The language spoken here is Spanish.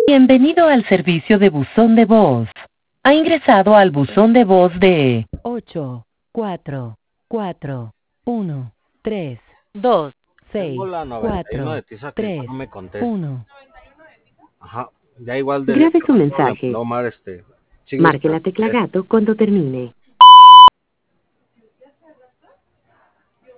Bienvenido al servicio de buzón de voz. Ha ingresado al buzón de voz de tengo la 91 de Tiza que igual no me contesta. 8441231. Ajá, ya igual de Grabe que su marcó, le mensaje. mandó Omar, sigue Marque la estas, tecla gato cuando termine.